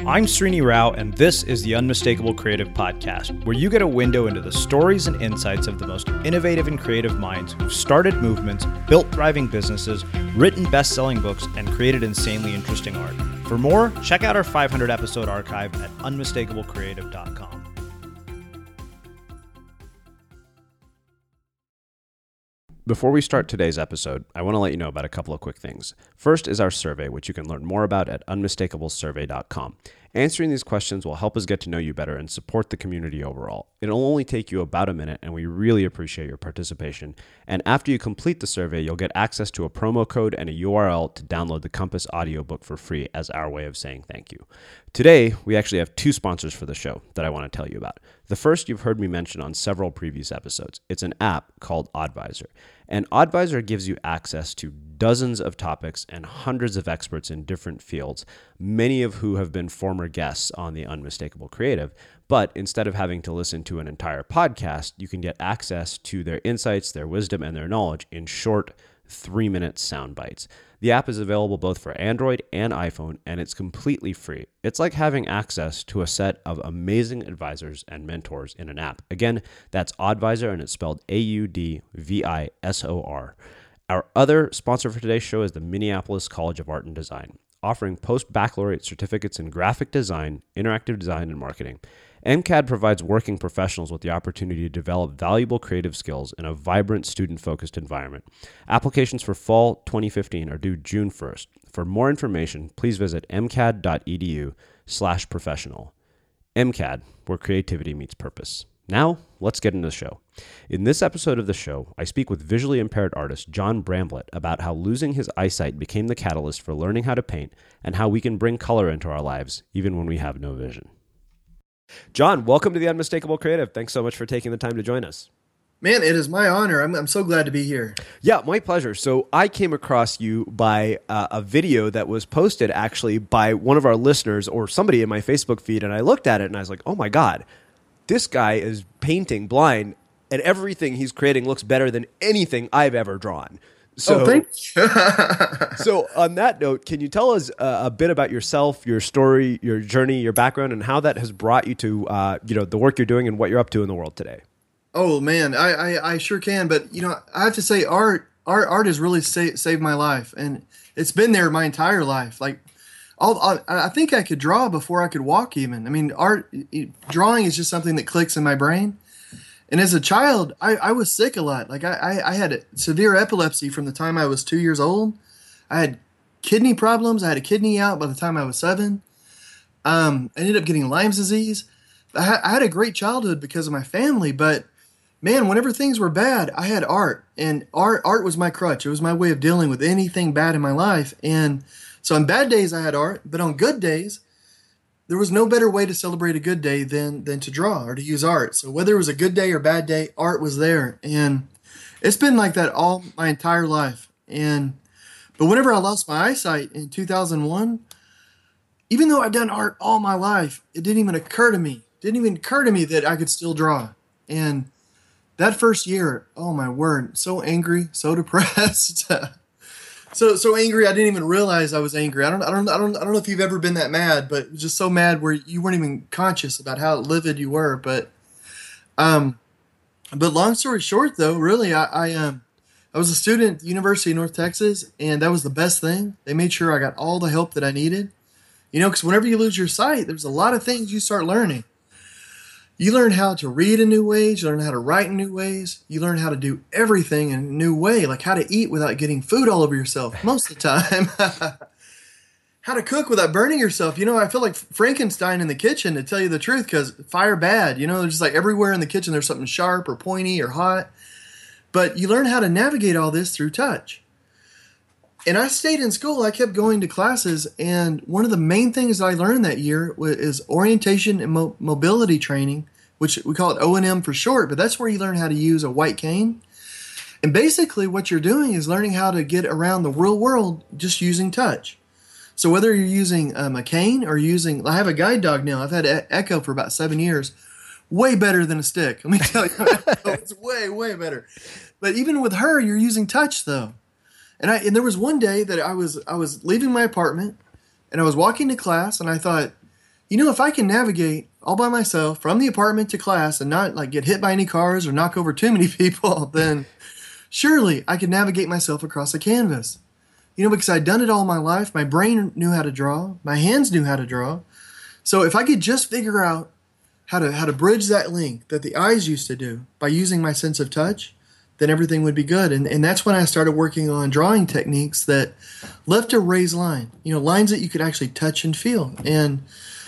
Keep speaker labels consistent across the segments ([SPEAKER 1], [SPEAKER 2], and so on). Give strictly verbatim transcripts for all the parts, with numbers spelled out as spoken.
[SPEAKER 1] I'm Srini Rao, and this is the Unmistakable Creative Podcast, where you get a window into the stories and insights of the most innovative and creative minds who've started movements, built thriving businesses, written best-selling books, and created insanely interesting art. For more, check out our five hundred episode archive at unmistakable creative dot com.
[SPEAKER 2] Before we start today's episode, I want to let you know about a couple of quick things. First is our survey, which you can learn more about at unmistakable survey dot com. Answering these questions will help us get to know you better and support the community overall. It'll only take you about a minute, and we really appreciate your participation. And after you complete the survey, you'll get access to a promo code and a U R L to download the Compass audiobook for free as our way of saying thank you. Today, we actually have two sponsors for the show that I want to tell you about. The first you've heard me mention on several previous episodes. It's an app called Oddvisor. And Oddvisor gives you access to dozens of topics and hundreds of experts in different fields, many of who have been former guests on the Unmistakable Creative. But instead of having to listen to an entire podcast, you can get access to their insights, their wisdom, and their knowledge in short three-minute sound bites. The app is available both for Android and iPhone, and it's completely free. It's like having access to a set of amazing advisors and mentors in an app. Again, that's Oddvisor, and it's spelled A U D V I S O R. Our other sponsor for today's show is the Minneapolis College of Art and Design, offering post-baccalaureate certificates in graphic design, interactive design, and marketing. MCAD provides working professionals with the opportunity to develop valuable creative skills in a vibrant, student-focused environment. Applications for fall twenty fifteen are due June first. For more information, please visit mcad.edu slash professional. MCAD, where creativity meets purpose. Now, let's get into the show. In this episode of the show, I speak with visually impaired artist John Bramblett about how losing his eyesight became the catalyst for learning how to paint and how we can bring color into our lives even when we have no vision. John, welcome to the Unmistakable Creative. Thanks so much for taking the time to join us.
[SPEAKER 3] Man, it is my honor. I'm, I'm so glad to be here.
[SPEAKER 2] Yeah, my pleasure. So I came across you by uh, a video that was posted actually by one of our listeners or somebody in my Facebook feed, and I looked at it and I was like, oh my God, this guy is painting blind and everything he's creating looks better than anything I've ever drawn. So,
[SPEAKER 3] oh, thank you.
[SPEAKER 2] So on that note, can you tell us uh, a bit about yourself, your story, your journey, your background, and how that has brought you to uh, you know the work you're doing and what you're up to in the world today?
[SPEAKER 3] Oh man, I, I, I sure can. But you know, I have to say, art art art has really sa- saved my life, and it's been there my entire life. Like, all, I, I think I could draw before I could walk. Even I mean, art drawing is just something that clicks in my brain. And as a child, I, I was sick a lot. Like I, I, I had severe epilepsy from the time I was two years old. I had kidney problems. I had a kidney out by the time I was seven. Um, I ended up getting Lyme's disease. I, ha- I had a great childhood because of my family, but man, whenever things were bad, I had art, and art art was my crutch. It was my way of dealing with anything bad in my life. And so on bad days, I had art, but on good days, there was no better way to celebrate a good day than than to draw or to use art. So whether it was a good day or bad day, art was there. And it's been like that all my entire life. And but whenever I lost my eyesight in two thousand one, even though I'd done art all my life, it didn't even occur to me. It didn't even occur to me that I could still draw. And that first year, oh my word, so angry, so depressed. So so angry, I didn't even realize I was angry. I don't I don't I don't I don't know if you've ever been that mad, but just so mad where you weren't even conscious about how livid you were. But um, but long story short, though, really, I I um I was a student at the University of North Texas, and that was the best thing. They made sure I got all the help that I needed. You know, because whenever you lose your sight, there's a lot of things you start learning. You learn how to read in new ways. You learn how to write in new ways. You learn how to do everything in a new way, like how to eat without getting food all over yourself most of the time. How to cook without burning yourself. You know, I feel like Frankenstein in the kitchen, to tell you the truth, because fire bad. You know, there's just like everywhere in the kitchen there's something sharp or pointy or hot. But you learn how to navigate all this through touch. And I stayed in school. I kept going to classes, and one of the main things I learned that year is orientation and mo- mobility training, which we call it O and M for short, but that's where you learn how to use a white cane. And basically what you're doing is learning how to get around the real world just using touch. So whether you're using um, a cane or using, I have a guide dog now. I've had e- Echo for about seven years. Way better than a stick. Let me tell you, it's way, way better. But even with her, you're using touch though. And I and there was one day that I was I was leaving my apartment and I was walking to class and I thought, you know, if I can navigate all by myself from the apartment to class and not like get hit by any cars or knock over too many people, then surely I could navigate myself across a canvas. You know, because I'd done it all my life. My brain knew how to draw. My hands knew how to draw. So if I could just figure out how to how to bridge that link that the eyes used to do by using my sense of touch, then everything would be good. And and that's when I started working on drawing techniques that left a raised line, you know, lines that you could actually touch and feel. And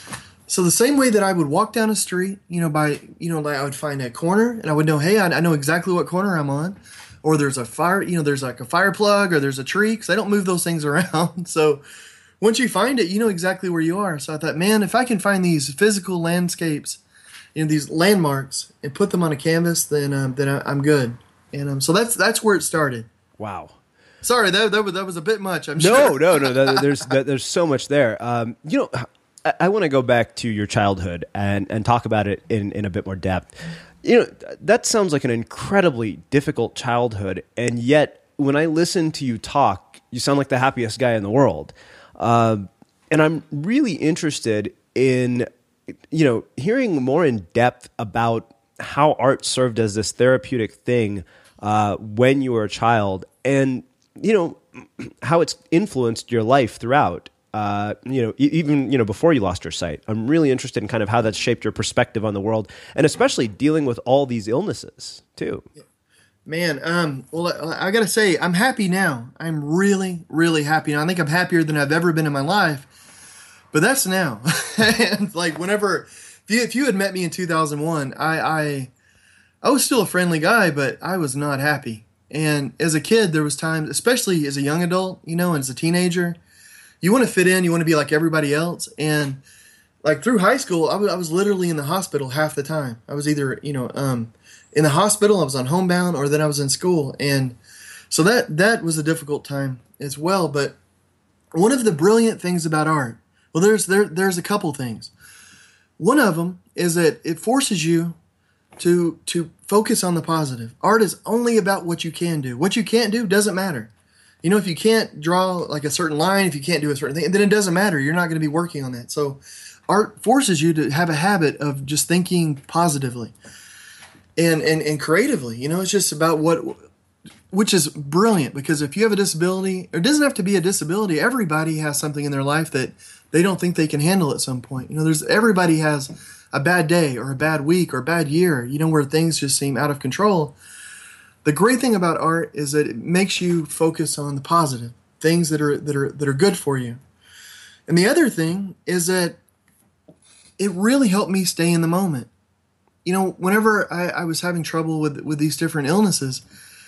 [SPEAKER 3] so the same way that I would walk down a street, you know, by, you know, like I would find a corner and I would know, hey, I, I know exactly what corner I'm on. Or there's a fire, you know, there's like a fire plug or there's a tree, because I don't move those things around. So once you find it, you know exactly where you are. So I thought, man, if I can find these physical landscapes, you know, these landmarks and put them on a canvas, then um, then I, I'm good. And um, so that's that's where it started.
[SPEAKER 2] Wow.
[SPEAKER 3] Sorry, that that was, that was a bit much. I'm
[SPEAKER 2] no,
[SPEAKER 3] sure.
[SPEAKER 2] no, no, no. There's there's so much there. Um, you know, I, I want to go back to your childhood and, and talk about it in, in a bit more depth. You know, that sounds like an incredibly difficult childhood, and yet when I listen to you talk, you sound like the happiest guy in the world. Uh, and I'm really interested in, you know, hearing more in depth about how art served as this therapeutic thing uh, when you were a child, and, you know, how it's influenced your life throughout. Uh, you know, e- even, you know, before you lost your sight. I'm really interested in kind of how that's shaped your perspective on the world, and especially dealing with all these illnesses too.
[SPEAKER 3] Man, um, well, I, I got to say, I'm happy now. I'm really, really happy now. I think I'm happier than I've ever been in my life, but that's now. And like whenever, if you, if you had met me in two thousand one, I, I, I was still a friendly guy, but I was not happy. And as a kid, there was times, especially as a young adult, you know, and as a teenager, you want to fit in, you want to be like everybody else. And like through high school, I was, I was literally in the hospital half the time. I was either, you know, um, in the hospital, I was on homebound, or then I was in school. And so that, that was a difficult time as well. But one of the brilliant things about art, well, there's, there, there's a couple things. One of them is that it forces you to, to focus on the positive. Art is only about what you can do. What you can't do doesn't matter. You know, if you can't draw like a certain line, if you can't do a certain thing, then it doesn't matter. You're not going to be working on that. So art forces you to have a habit of just thinking positively and, and, and creatively. You know, it's just about what, which is brilliant, because if you have a disability, it doesn't have to be a disability. Everybody has something in their life that they don't think they can handle at some point. You know, there's everybody has a bad day or a bad week or a bad year, you know, where things just seem out of control. The great thing about art is that it makes you focus on the positive things that are that are that are good for you. And the other thing is that it really helped me stay in the moment. You know, whenever I, I was having trouble with with these different illnesses,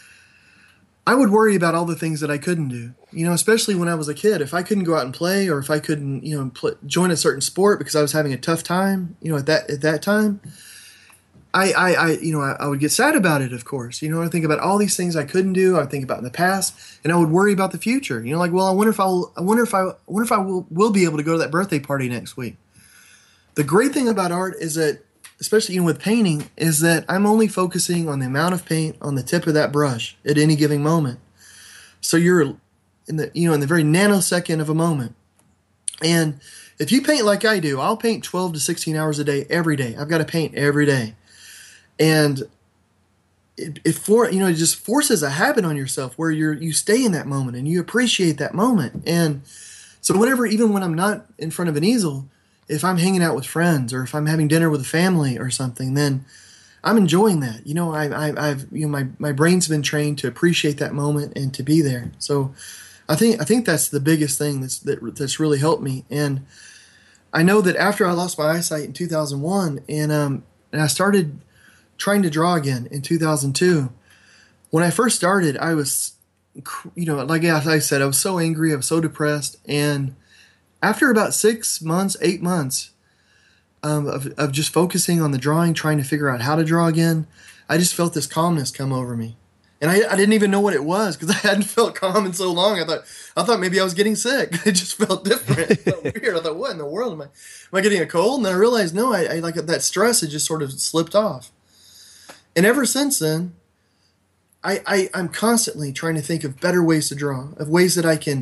[SPEAKER 3] I would worry about all the things that I couldn't do. You know, especially when I was a kid, if I couldn't go out and play, or if I couldn't, you know, play, join a certain sport because I was having a tough time, you know, at that at that time. I, I, I, you know, I, I would get sad about it, of course. You know, I think about all these things I couldn't do. I would think about in the past, and I would worry about the future. You know, like, well, I wonder if I'll, I wonder if I, I wonder if I will, will be able to go to that birthday party next week. The great thing about art is that, especially you know, with painting, is that I'm only focusing on the amount of paint on the tip of that brush at any given moment. So you're in the, you know, in the very nanosecond of a moment. And if you paint like I do, I'll paint twelve to sixteen hours a day every day. I've got to paint every day. And it, it for you know it just forces a habit on yourself where you're you stay in that moment and you appreciate that moment. And so whenever, even when I'm not in front of an easel, if I'm hanging out with friends or if I'm having dinner with a family or something, then I'm enjoying that. You know, I, I, I've you know my my brain's been trained to appreciate that moment and to be there. So I think I think that's the biggest thing that's that, that's really helped me. And I know that after I lost my eyesight in two thousand one, and um and I started trying to draw again in two thousand two. When I first started, I was, you know, like I said, I was so angry, I was so depressed. And after about six months, eight months um, of, of just focusing on the drawing, trying to figure out how to draw again, I just felt this calmness come over me. And I, I didn't even know what it was, because I hadn't felt calm in so long. I thought I thought maybe I was getting sick. It just felt different. It felt weird. I thought, what in the world? Am I, am I getting a cold? And then I realized, no, I, I like that stress had just sort of slipped off. And ever since then, I, I, I'm constantly trying to think of better ways to draw, of ways that I can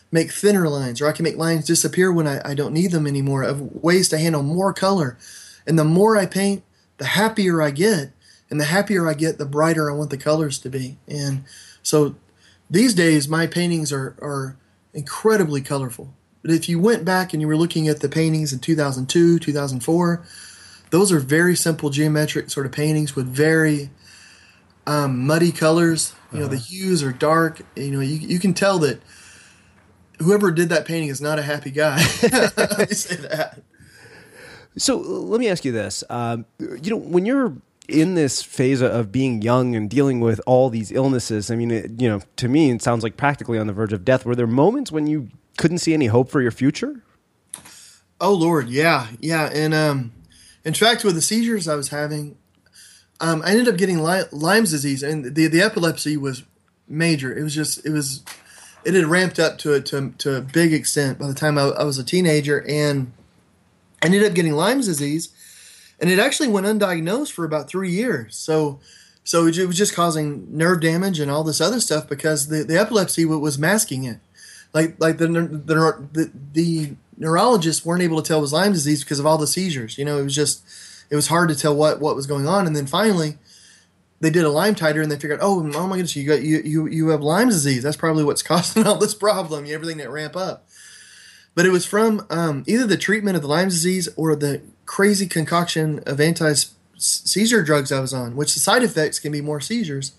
[SPEAKER 3] make thinner lines, or I can make lines disappear when I, I don't need them anymore, of ways to handle more color. And the more I paint, the happier I get. And the happier I get, the brighter I want the colors to be. And so these days, my paintings are, are incredibly colorful. But if you went back and you were looking at the paintings in two thousand two, two thousand four, those are very simple geometric sort of paintings with very um, muddy colors. You know, uh-huh. The hues are dark. You know, you, you can tell that whoever did that painting is not a happy guy. I say that.
[SPEAKER 2] So let me ask you this. Um, you know, when you're in this phase of being young and dealing with all these illnesses, I mean, it, you know, to me, it sounds like practically on the verge of death. Were there moments when you couldn't see any hope for your future?
[SPEAKER 3] Oh, Lord, yeah, yeah. And um, in fact, with the seizures I was having, um, I ended up getting Lyme's disease, and the the epilepsy was major. It was just, it was, it had ramped up to a, to, to a big extent by the time I, I was a teenager, and I ended up getting Lyme's disease. And it actually went undiagnosed for about three years. So so it was just causing nerve damage and all this other stuff because the, the epilepsy was masking it. Like like the, the the the neurologists weren't able to tell it was Lyme disease because of all the seizures. You know, it was just, it was hard to tell what, what was going on. And then finally, they did a Lyme titer and they figured, oh, oh my goodness, you got you you you have Lyme disease. That's probably what's causing all this problem, everything that ramp up. But it was from um, either the treatment of the Lyme disease or the crazy concoction of anti-seizure drugs I was on, which the side effects can be more seizures.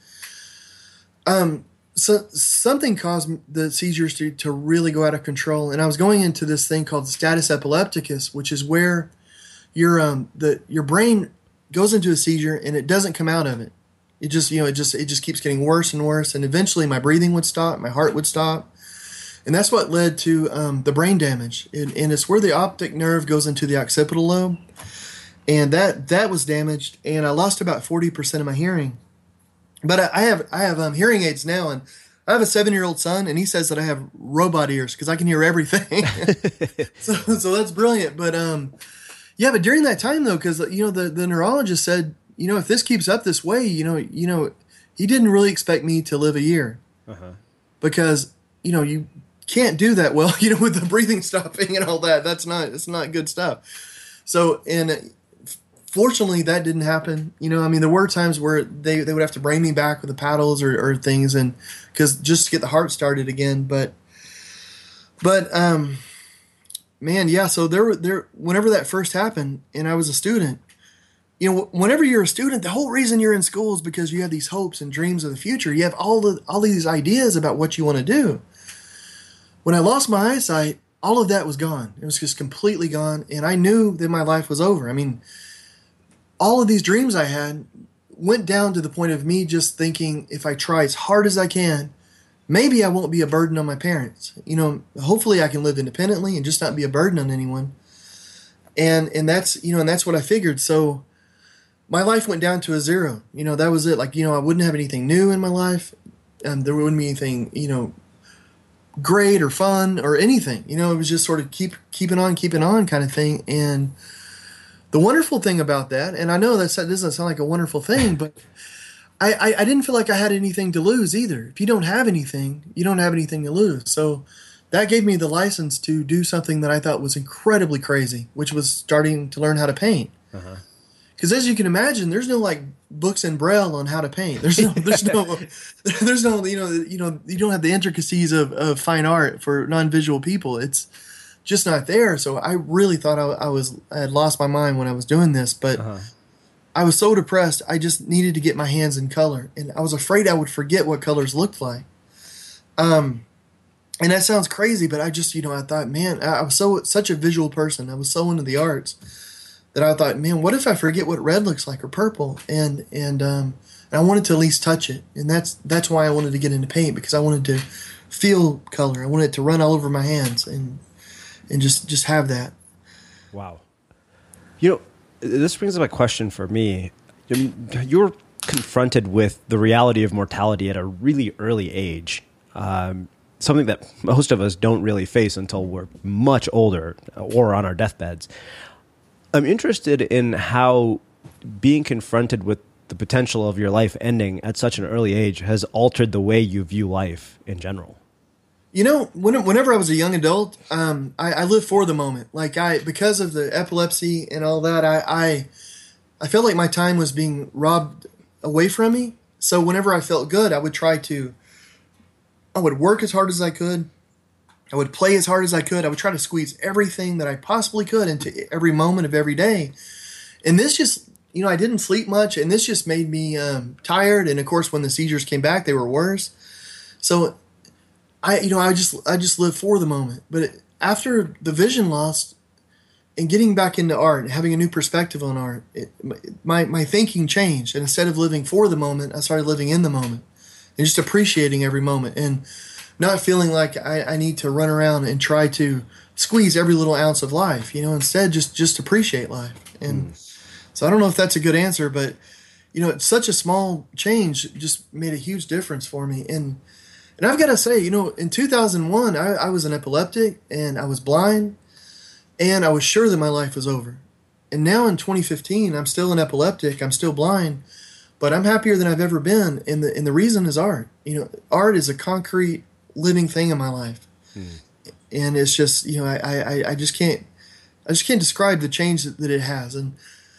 [SPEAKER 3] Um, so something caused the seizures to, to really go out of control, and I was going into this thing called status epilepticus, which is where your um the your brain goes into a seizure and it doesn't come out of it. It just you know it just it just keeps getting worse and worse, and eventually my breathing would stop, my heart would stop. And that's what led to um, the brain damage. And, and it's where the optic nerve goes into the occipital lobe. And that that was damaged. And I lost about forty percent of my hearing. But I, I have I have um, hearing aids now. And I have a seven-year-old son, and he says that I have robot ears because I can hear everything. so so that's brilliant. But um, yeah, but during that time, though, because, you know, the, the neurologist said, you know, if this keeps up this way, you know, you know, he didn't really expect me to live a year. Uh-huh. Because, you know, you can't do that well, you know, with the breathing stopping and all that. That's not, it's not good stuff. So, and fortunately that didn't happen. You know, I mean, there were times where they, they would have to bring me back with the paddles or, or things, and because just to get the heart started again. But, but, um, man, yeah. So there were there, whenever that first happened and I was a student, you know, whenever you're a student, the whole reason you're in school is because you have these hopes and dreams of the future. You have all the, all these ideas about what you want to do. When I lost my eyesight, all of that was gone. It was just completely gone. And I knew that my life was over. I mean, all of these dreams I had went down to the point of me just thinking, if I try as hard as I can, maybe I won't be a burden on my parents. You know, hopefully I can live independently and just not be a burden on anyone. And and that's, you know, and that's what I figured. So my life went down to a zero. You know, that was it. Like, you know, I wouldn't have anything new in my life. And there wouldn't be anything, you know, great or fun or anything. You know, it was just sort of keep keeping on, keeping on kind of thing. And the wonderful thing about that, and I know that doesn't sound like a wonderful thing, but I, I, I didn't feel like I had anything to lose either. If you don't have anything, you don't have anything to lose. So that gave me the license to do something that I thought was incredibly crazy, which was starting to learn how to paint. Uh-huh. Because as you can imagine, there's no like books in Braille on how to paint. There's no, there's no, there's no, you know, you know, you don't have the intricacies of, of fine art for non-visual people. It's just not there. So I really thought I, I was, I had lost my mind when I was doing this, but uh-huh. I was so depressed. I just needed to get my hands in color, and I was afraid I would forget what colors looked like. Um, and that sounds crazy, but I just, you know, I thought, man, I was so such a visual person. I was so into the arts that I thought, man, what if I forget what red looks like or purple? And and um, and I wanted to at least touch it, and that's that's why I wanted to get into paint, because I wanted to feel color. I wanted it to run all over my hands and and just just have that.
[SPEAKER 2] Wow. You know, this brings up a question for me. You're confronted with the reality of mortality at a really early age, um, something that most of us don't really face until we're much older or on our deathbeds. I'm interested in how being confronted with the potential of your life ending at such an early age has altered the way you view life in general.
[SPEAKER 3] You know, when, whenever I was a young adult, um, I, I lived for the moment. Like I, because of the epilepsy and all that, I, I, I felt like my time was being robbed away from me. So whenever I felt good, I would try to, I would work as hard as I could. I would play as hard as I could. I would try to squeeze everything that I possibly could into every moment of every day. And this just, you know, I didn't sleep much, and this just made me um, tired. And of course, when the seizures came back, they were worse. So I, you know, I just, I just lived for the moment. But it, after the vision loss and getting back into art, having a new perspective on art, it, my, my thinking changed. And instead of living for the moment, I started living in the moment and just appreciating every moment and not feeling like I, I need to run around and try to squeeze every little ounce of life, you know, instead just, just appreciate life. And mm. so I don't know if that's a good answer, but you know, it's such a small change just made a huge difference for me. And, And I've got to say, you know, in two thousand one, I, I was an epileptic and I was blind and I was sure that my life was over. And now in twenty fifteen, I'm still an epileptic. I'm still blind, but I'm happier than I've ever been. And the, and the reason is art. You know, art is a concrete living thing in my life. Hmm. And it's just, you know, I, I, I just can't, I just can't describe the change that, that it has. And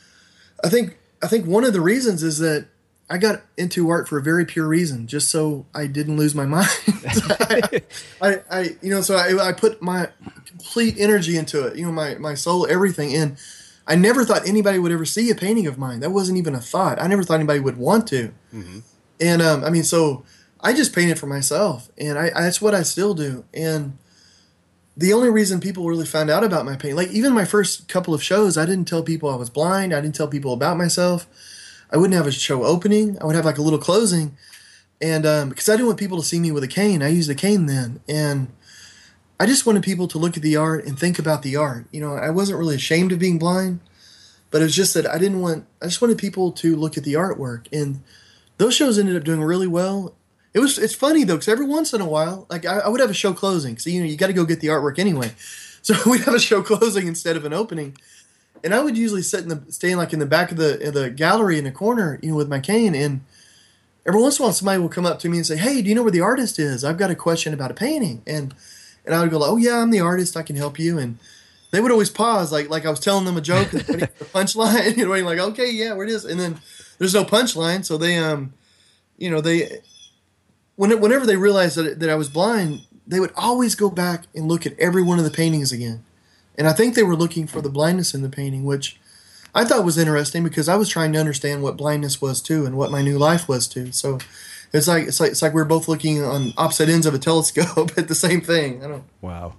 [SPEAKER 3] I think, I think one of the reasons is that I got into art for a very pure reason, just so I didn't lose my mind. I, I, I, you know, so I, I put my complete energy into it, you know, my, my soul, everything. And I never thought anybody would ever see a painting of mine. That wasn't even a thought. I never thought anybody would want to. Mm-hmm. And, um, I mean, so I just painted for myself, and I, I, that's what I still do. And the only reason people really found out about my painting, like even my first couple of shows, I didn't tell people I was blind. I didn't tell people about myself. I wouldn't have a show opening. I would have like a little closing. And um, because I didn't want people to see me with a cane, I used a cane then. And I just wanted people to look at the art and think about the art. You know, I wasn't really ashamed of being blind, but it was just that I didn't want, I just wanted people to look at the artwork. And those shows ended up doing really well. It was, it's funny though, because every once in a while, like I, I would have a show closing. So, you know, you got to go get the artwork anyway. So we'd have a show closing instead of an opening. And I would usually sit in the, stay like in the back of the of the gallery in the corner, you know, with my cane. And every once in a while, somebody will come up to me and say, "Hey, do you know where the artist is? I've got a question about a painting." And and I would go, "Oh yeah, I'm the artist. I can help you." And they would always pause, like like I was telling them a joke, and the punchline, you know, like, "Okay, yeah, where it is?" And then there's no punchline, so they um, you know, they when whenever they realized that that I was blind, they would always go back and look at every one of the paintings again. And I think they were looking for the blindness in the painting, which I thought was interesting because I was trying to understand what blindness was too and what my new life was too. So it's like it's like it's like we're both looking on opposite ends of a telescope at the same thing. I don't.
[SPEAKER 2] Wow.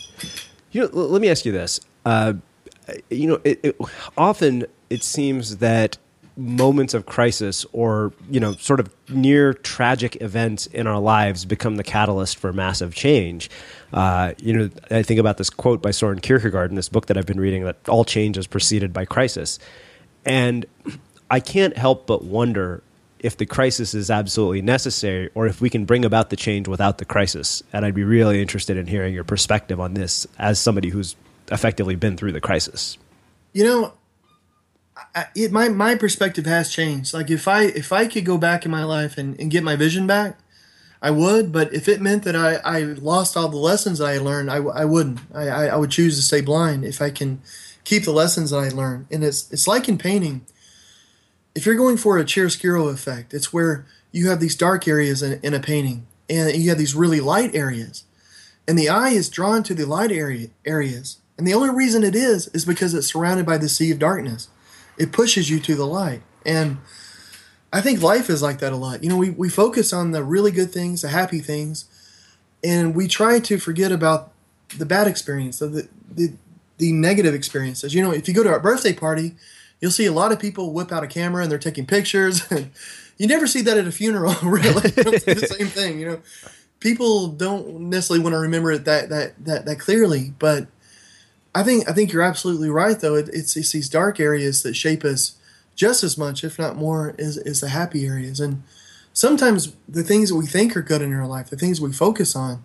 [SPEAKER 2] You know, let me ask you this. Uh, you know, it, it, often it seems that moments of crisis or, you know, sort of near tragic events in our lives become the catalyst for massive change. Uh, you know, I think about this quote by Soren Kierkegaard in this book that I've been reading, that all change is preceded by crisis. And I can't help but wonder if the crisis is absolutely necessary or if we can bring about the change without the crisis. And I'd be really interested in hearing your perspective on this as somebody who's effectively been through the crisis.
[SPEAKER 3] You know, I, it, my my perspective has changed. Like if I if I could go back in my life and, and get my vision back, I would. But if it meant that I, I lost all the lessons I learned, I, I wouldn't. I, I, I would choose to stay blind if I can keep the lessons that I learned. And it's it's like in painting. If you're going for a chiaroscuro effect, it's where you have these dark areas in, in a painting, and you have these really light areas, and the eye is drawn to the light area areas. And the only reason it is is because it's surrounded by the sea of darkness. It pushes you to the light. And I think life is like that a lot. You know, we, we focus on the really good things, the happy things, and we try to forget about the bad experience, the, the, the negative experiences. You know, if you go to a birthday party, you'll see a lot of people whip out a camera and they're taking pictures. And you never see that at a funeral, really. You don't see the same thing, you know. People don't necessarily want to remember it that that that, that clearly, but I think I think you're absolutely right, though. It, it's, it's these dark areas that shape us just as much, if not more, as, as the happy areas. And sometimes the things that we think are good in our life, the things we focus on,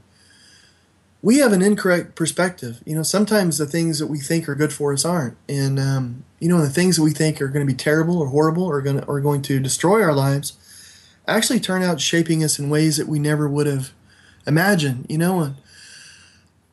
[SPEAKER 3] we have an incorrect perspective. You know, sometimes the things that we think are good for us aren't. And, um, you know, the things that we think are going to be terrible or horrible or going to, are going to destroy our lives actually turn out shaping us in ways that we never would have imagined. You know,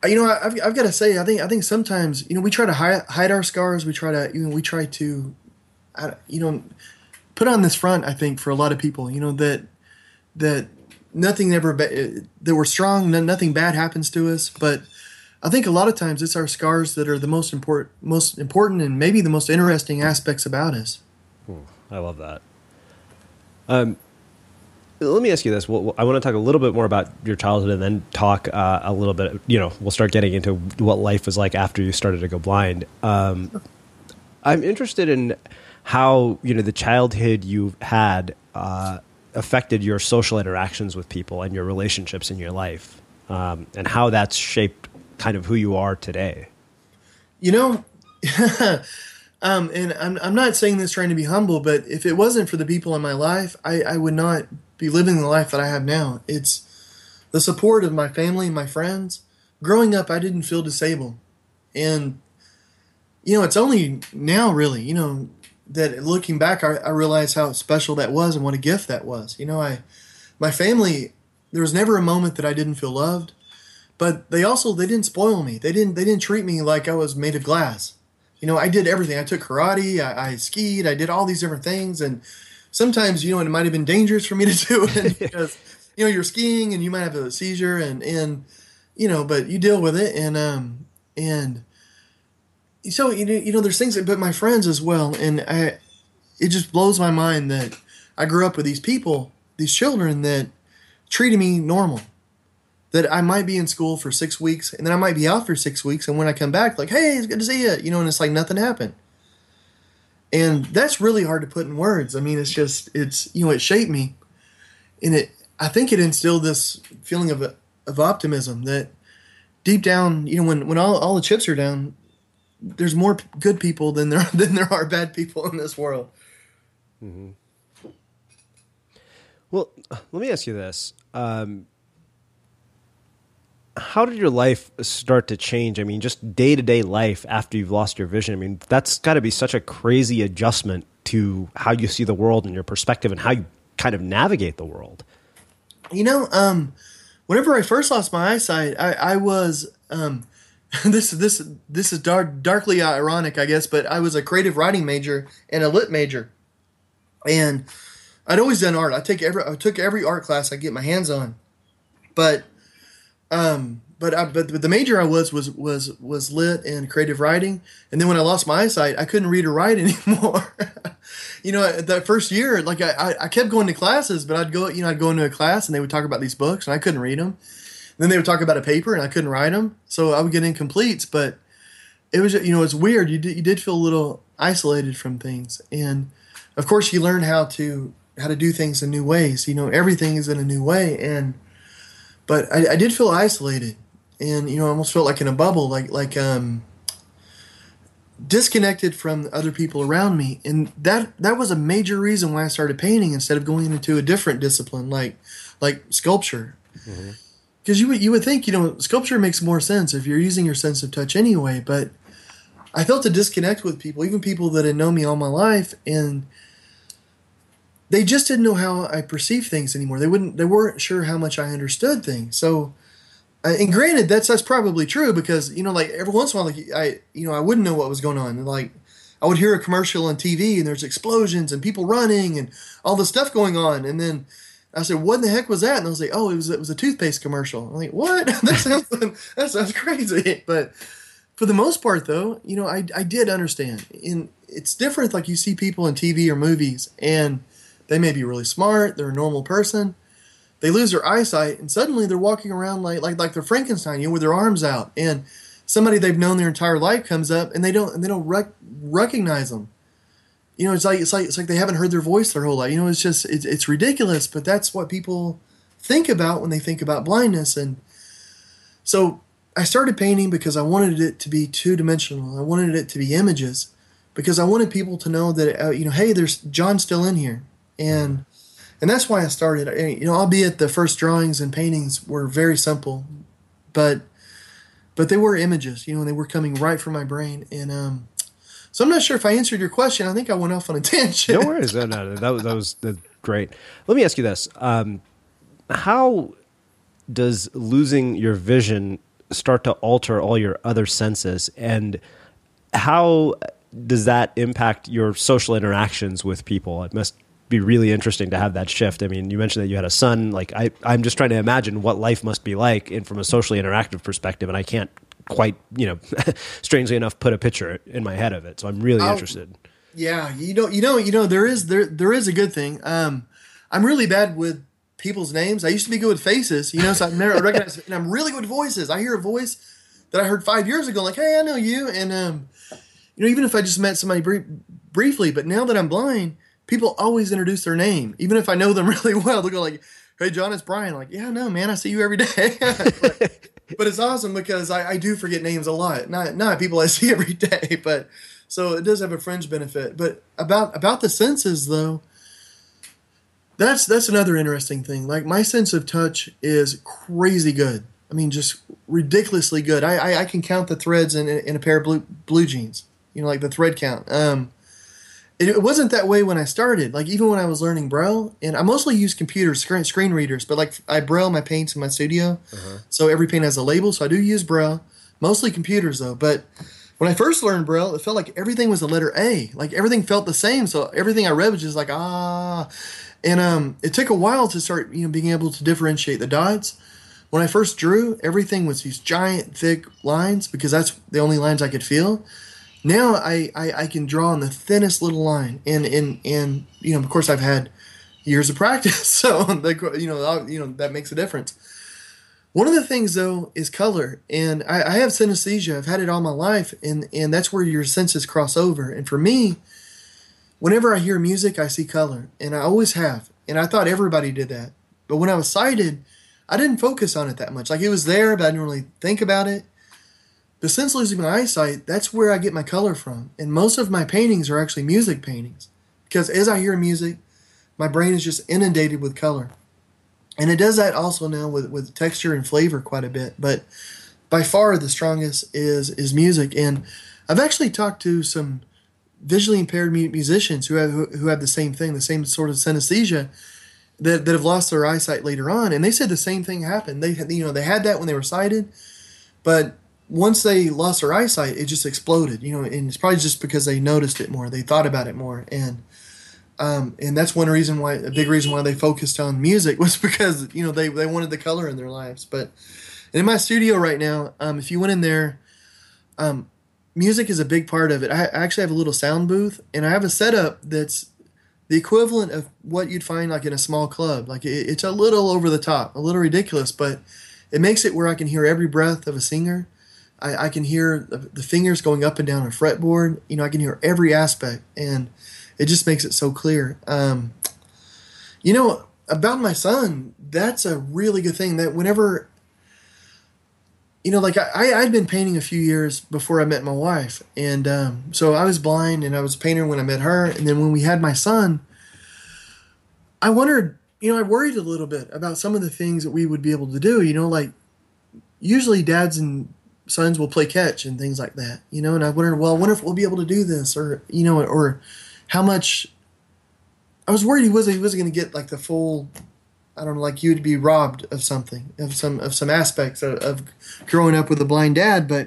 [SPEAKER 3] you know, I've, I've got to say, I think, I think sometimes, you know, we try to hide, hide our scars. We try to, you know, we try to, I, you know, put on this front, I think, for a lot of people, you know, that, that nothing ever, ba- that we're strong, no, nothing bad happens to us. But I think a lot of times it's our scars that are the most important, most important and maybe the most interesting aspects about us.
[SPEAKER 2] Ooh, I love that. Um, Let me ask you this. Well, I want to talk a little bit more about your childhood and then talk uh, a little bit, you know, we'll start getting into what life was like after you started to go blind. Um, I'm interested in how, you know, the childhood you had uh, affected your social interactions with people and your relationships in your life, um, and how that's shaped kind of who you are today.
[SPEAKER 3] You know, um, and I'm, I'm not saying this trying to be humble, but if it wasn't for the people in my life, I, I would not be living the life that I have now. It's the support of my family and my friends. Growing up, I didn't feel disabled. And, you know, it's only now really, you know, that looking back, I, I realize how special that was and what a gift that was. You know, I, my family, there was never a moment that I didn't feel loved, but they also, they didn't spoil me. They didn't, they didn't treat me like I was made of glass. You know, I did everything. I took karate, I, I skied, I did all these different things. And sometimes, you know, it might have been dangerous for me to do it because, you know, you're skiing and you might have a seizure and, and, you know, but you deal with it. And, um, and so, you know, you know, there's things, that, but my friends as well. And I, it just blows my mind that I grew up with these people, these children that treated me normal, that I might be in school for six weeks and then I might be out for six weeks. And when I come back, like, hey, it's good to see you, you know, and it's like nothing happened. And that's really hard to put in words. I mean, it's just, it's, you know, it shaped me. And it, I think it instilled this feeling of of optimism that deep down, you know, when, when all, all the chips are down, there's more good people than there, than there are bad people in this world.
[SPEAKER 2] Mm-hmm. Well, let me ask you this. Um, how did your life start to change? I mean, just day-to-day life after you've lost your vision. I mean, that's got to be such a crazy adjustment to how you see the world and your perspective and how you kind of navigate the world.
[SPEAKER 3] You know, um, whenever I first lost my eyesight, I, I was, um, this, this, this is dark, darkly ironic, I guess, but I was a creative writing major and a lit major. And I'd always done art. I take every, I took every art class I get my hands on, but Um, but I, but the major I was was was was lit and creative writing, and then when I lost my eyesight, I couldn't read or write anymore. You know, that first year, like I, I kept going to classes, but I'd go, you know, I'd go into a class and they would talk about these books, and I couldn't read them. And then they would talk about a paper, and I couldn't write them, so I would get incompletes. But it was, you know, it's weird. You did, you did feel a little isolated from things, and of course, you learn how to how to do things in new ways. You know, everything is in a new way, and But I, I did feel isolated, and you know, I almost felt like in a bubble, like like um, disconnected from other people around me, and that that was a major reason why I started painting instead of going into a different discipline like like sculpture. Because mm-hmm. you would you would think, you know, sculpture makes more sense if you're using your sense of touch anyway. But I felt a disconnect with people, even people that had known me all my life, and they just didn't know how I perceived things anymore. They wouldn't. They weren't sure how much I understood things. So, uh, and granted, that's that's probably true because, you know, like every once in a while, like I, you know, I wouldn't know what was going on. And like I would hear a commercial on T V and there's explosions and people running and all this stuff going on, and then I said, "What in the heck was that?" And I was like, "Oh, it was it was a toothpaste commercial." I'm like, "What? that sounds that sounds crazy." But for the most part, though, you know, I I did understand. And it's different. Like you see people in T V or movies and they may be really smart. They're a normal person. They lose their eyesight, and suddenly they're walking around like like like they're Frankenstein, you know, with their arms out. And somebody they've known their entire life comes up, and they don't and they don't rec- recognize them. You know, it's like it's like it's like they haven't heard their voice their whole life. You know, it's just it's it's ridiculous, but that's what people think about when they think about blindness. And so I started painting because I wanted it to be two dimensional. I wanted it to be images because I wanted people to know that uh, you know, hey, there's John's still in here. And and that's why I started. You know, albeit the first drawings and paintings were very simple, but but they were images. You know, they were coming right from my brain. And um, so I'm not sure if I answered your question. I think I went off on a tangent.
[SPEAKER 2] No worries. No, no, that was that was that's great. Let me ask you this: um, how does losing your vision start to alter all your other senses, and how does that impact your social interactions with people? It must be really interesting to have that shift. I mean, you mentioned that you had a son. Like I, I'm just trying to imagine what life must be like in, from a socially interactive perspective. And I can't quite, you know, strangely enough, put a picture in my head of it. So I'm really
[SPEAKER 3] I'll,
[SPEAKER 2] interested.
[SPEAKER 3] Yeah. You know, you know, you know, there is, there, there is a good thing. Um, I'm really bad with people's names. I used to be good with faces, you know, so I never recognize it. And I'm really good with voices. I hear a voice that I heard five years ago, like, hey, I know you. And, um, you know, even if I just met somebody brief, briefly, but now that I'm blind, people always introduce their name. Even if I know them really well, they'll go like, hey, John, it's Brian. Like, yeah, no, man, I see you every day. but, but it's awesome because I, I do forget names a lot. Not not people I see every day, but so it does have a fringe benefit. But about about the senses, though, that's that's another interesting thing. Like my sense of touch is crazy good. I mean, just ridiculously good. I I, I can count the threads in, in a pair of blue blue jeans. You know, like the thread count. Um, it, it wasn't that way when I started. Like even when I was learning Braille, and I mostly use computer screen, screen readers, but like I Braille my paints in my studio, uh-huh. So every paint has a label. So I do use Braille, mostly computers though. But when I first learned Braille, it felt like everything was a letter A. Like everything felt the same. So everything I read was just like ah, and um, it took a while to start you know being able to differentiate the dots. When I first drew, everything was these giant thick lines because that's the only lines I could feel. Now I, I, I can draw on the thinnest little line, and, and and you know of course I've had years of practice, so the, you know you know that makes a difference. One of the things though is color, and I, I have synesthesia. I've had it all my life, and and that's where your senses cross over. And for me, whenever I hear music, I see color, and I always have. And I thought everybody did that, but when I was sighted, I didn't focus on it that much. Like it was there, but I didn't really think about it. But since losing my eyesight, that's where I get my color from. And most of my paintings are actually music paintings. Because as I hear music, my brain is just inundated with color. And it does that also now with, with texture and flavor quite a bit. But by far the strongest is is music. And I've actually talked to some visually impaired musicians who have who have the same thing, the same sort of synesthesia, that, that have lost their eyesight later on. And they said the same thing happened. They had, you know, they had that when they were sighted, but once they lost their eyesight, it just exploded, you know, and it's probably just because they noticed it more, they thought about it more, and um, and that's one reason why, a big reason why they focused on music was because you know they they wanted the color in their lives. But in my studio right now, um, if you went in there, um, music is a big part of it. I actually have a little sound booth, and I have a setup that's the equivalent of what you'd find like in a small club. Like it, it's a little over the top, a little ridiculous, but it makes it where I can hear every breath of a singer. I, I can hear the, the fingers going up and down a fretboard. You know, I can hear every aspect, and it just makes it so clear. Um, you know, about my son, that's a really good thing. That whenever, you know, like I, I'd been painting a few years before I met my wife, and um, so I was blind, and I was a painter when I met her, and then when we had my son, I wondered, you know, I worried a little bit about some of the things that we would be able to do. You know, like usually dads and sons will play catch and things like that, you know, and I wondered, well, I wonder if we'll be able to do this, or, you know, or how much. I was worried he wasn't, he wasn't going to get like the full, I don't know, like you would be robbed of something, of some, of some aspects of, of growing up with a blind dad. But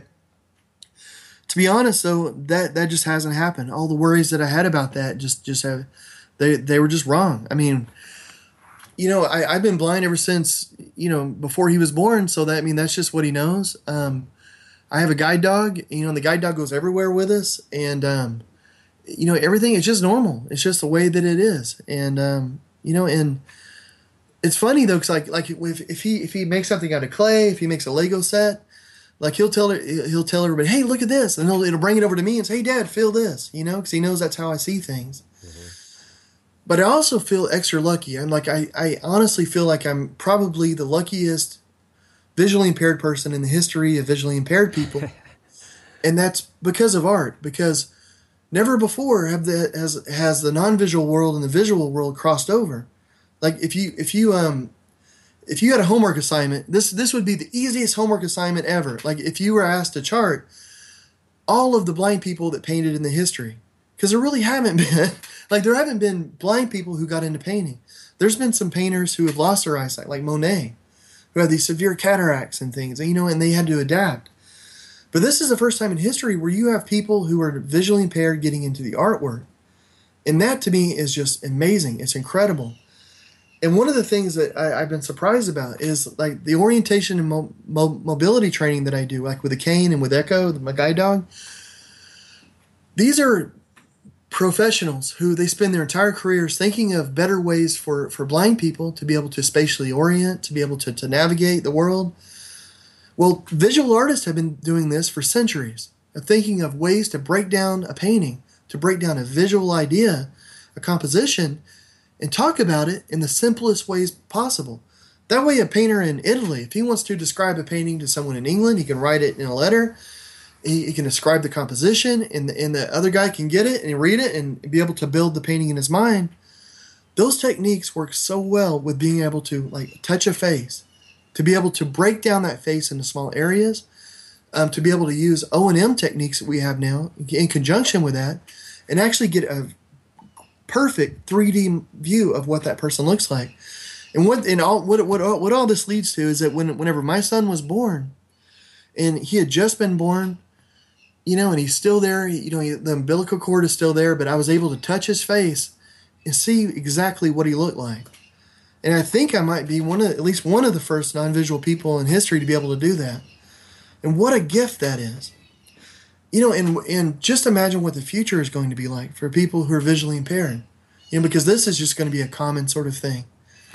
[SPEAKER 3] to be honest, though, that, that just hasn't happened. All the worries that I had about that just, just have, they, they were just wrong. I mean, you know, I, I've been blind ever since, you know, before he was born. So that, I mean, that's just what he knows. Um, I have a guide dog, you know, and the guide dog goes everywhere with us, and, um, you know, everything is just normal. It's just the way that it is. And, um, you know, and it's funny though, cause like, like if, if he, if he makes something out of clay, if he makes a Lego set, like he'll tell her, he'll tell everybody, hey, look at this. And he'll, it'll bring it over to me and say, hey Dad, feel this, you know, cause he knows that's how I see things. Mm-hmm. But I also feel extra lucky. I'm like, I, I honestly feel like I'm probably the luckiest visually impaired person in the history of visually impaired people. And that's because of art, because never before have the has has the non-visual world and the visual world crossed over. Like if you if you um if you had a homework assignment, this this would be the easiest homework assignment ever. Like if you were asked to chart all of the blind people that painted in the history, because there really haven't been, like there haven't been blind people who got into painting. There's been some painters who have lost their eyesight, like Monet. who had these severe cataracts and things, you know, and they had to adapt. But this is the first time in history where you have people who are visually impaired getting into the artwork. And that to me is just amazing. It's incredible. And one of the things that I, I've been surprised about is like the orientation and mo- mo- mobility training that I do, like with the cane and with Echo, my guide dog. These are professionals who they spend their entire careers thinking of better ways for, for blind people to be able to spatially orient, to be able to, to navigate the world. Well, visual artists have been doing this for centuries, of thinking of ways to break down a painting, to break down a visual idea, a composition, and talk about it in the simplest ways possible. That way, a painter in Italy, if he wants to describe a painting to someone in England, he can write it in a letter, he, he can describe the composition, and the, and the other guy can get it and read it and be able to build the painting in his mind. Those techniques work so well with being able to like touch a face, to be able to break down that face into small areas, um, to be able to use O and M techniques that we have now in conjunction with that, and actually get a perfect three D view of what that person looks like. And what and all what what what all this leads to is that when whenever my son was born, and he had just been born, you know, and he's still there, you know, he, the umbilical cord is still there, but I was able to touch his face and see exactly what he looked like. And I think I might be one of, at least one of the first non-visual people in history to be able to do that. And what a gift that is. You know, and and just imagine what the future is going to be like for people who are visually impaired. You know, because this is just going to be a common sort of thing.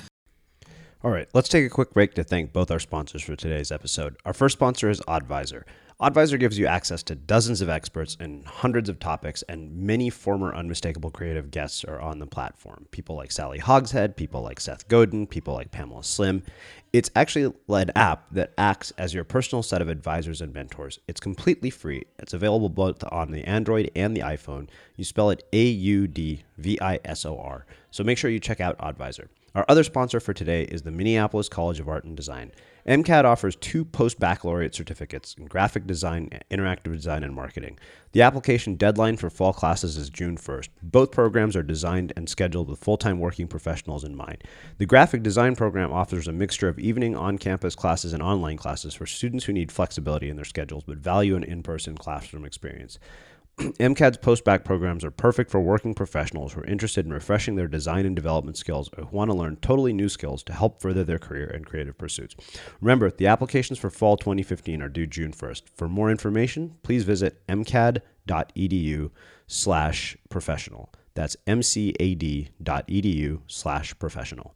[SPEAKER 2] All right, let's take a quick break to thank both our sponsors for today's episode. Our first sponsor is Oddvisor. Oddvisor gives you access to dozens of experts in hundreds of topics, and many former Unmistakable Creative guests are on the platform. People like Sally Hogshead, people like Seth Godin, people like Pamela Slim. It's actually an app that acts as your personal set of advisors and mentors. It's completely free. It's available both on the Android and the iPhone. You spell it A U D V I S O R. So make sure you check out Oddvisor. Our other sponsor for today is the Minneapolis College of Art and Design. MCAD offers two post-baccalaureate certificates in graphic design, interactive design, and marketing. The application deadline for fall classes is June first. Both programs are designed and scheduled with full-time working professionals in mind. The graphic design program offers a mixture of evening on-campus classes and online classes for students who need flexibility in their schedules but value an in-person classroom experience. MCAD's post-bac programs are perfect for working professionals who are interested in refreshing their design and development skills or who want to learn totally new skills to help further their career and creative pursuits. Remember, the applications for fall twenty fifteen are due June first. For more information, please visit mcad.edu slash professional. That's mcad.edu slash professional.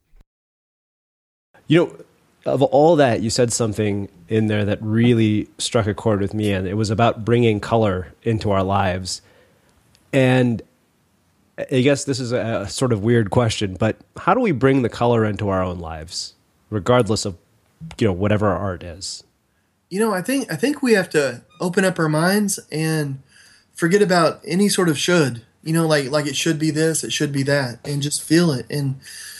[SPEAKER 4] You know, of all that, you said something in there that really struck a chord with me, and it was about bringing color into our lives. And I guess this is a, a sort of weird question, but how do we bring the color into our own lives, regardless of, you know, whatever our art is?
[SPEAKER 3] You know, I think I think we have to open up our minds and forget about any sort of should. You know, like like it should be this, it should be that, and just feel it. And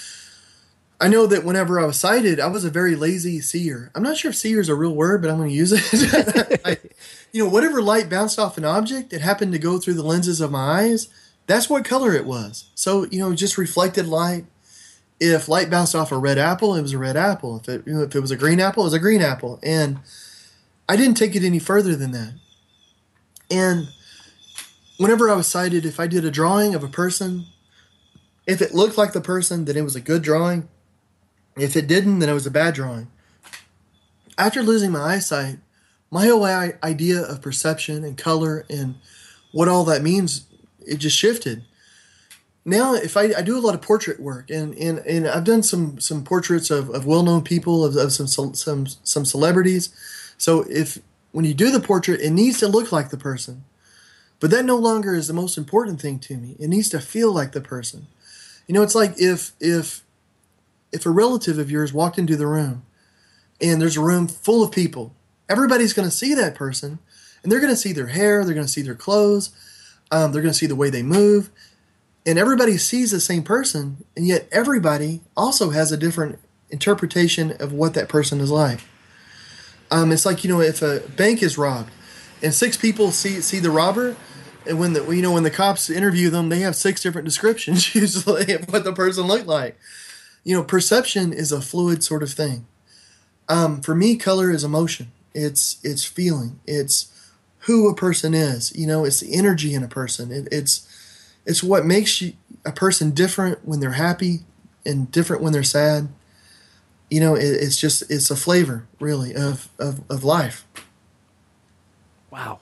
[SPEAKER 3] I know that whenever I was sighted, I was a very lazy seer. I'm not sure if seer is a real word, but I'm going to use it. I, you know, whatever light bounced off an object, it happened to go through the lenses of my eyes. That's what color it was. So, you know, just reflected light. If light bounced off a red apple, it was a red apple. If it, you know, if it was a green apple, it was a green apple. And I didn't take it any further than that. And whenever I was sighted, if I did a drawing of a person, if it looked like the person, then it was a good drawing. If it didn't, then it was a bad drawing. After losing my eyesight, my whole idea of perception and color and what all that means, it just shifted. Now, if I, I do a lot of portrait work, and, and, and I've done some some portraits of, of well-known people, of, of some some some celebrities. So if when you do the portrait, it needs to look like the person. But that no longer is the most important thing to me. It needs to feel like the person. You know, it's like if if If a relative of yours walked into the room and there's a room full of people, everybody's going to see that person, and they're going to see their hair, they're going to see their clothes, um, they're going to see the way they move, and everybody sees the same person, and yet everybody also has a different interpretation of what that person is like. Um, it's like, you know, if a bank is robbed and six people see see the robber, and when the you know when the cops interview them, they have six different descriptions usually of what the person looked like. You know, perception is a fluid sort of thing. Um, for me, color is emotion. It's it's feeling. It's who a person is. You know, it's the energy in a person. It, it's it's what makes you a person different when they're happy and different when they're sad. You know, it, it's just it's a flavor really of, of, of life.
[SPEAKER 4] Wow.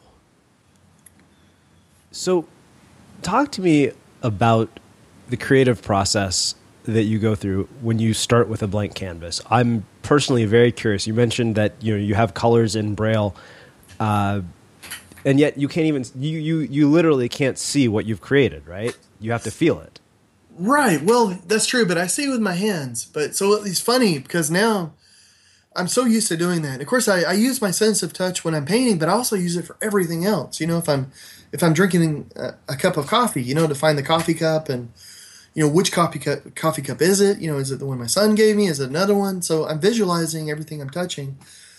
[SPEAKER 4] So, talk to me about the creative process that you go through when you start with a blank canvas. I'm personally very curious. You mentioned that you know you have colors in Braille, uh, and yet you can't even you you you literally can't see what you've created, right? You have to feel it.
[SPEAKER 3] Right. Well, that's true, but I see it with my hands. But so it's funny because now I'm so used to doing that. Of course, I, I use my sense of touch when I'm painting, but I also use it for everything else. You know, if I'm if I'm drinking a, a cup of coffee, you know, to find the coffee cup and you know, which coffee cup, coffee cup is it? You know, is it the one my son gave me? Is it another one? So I'm visualizing everything I'm touching.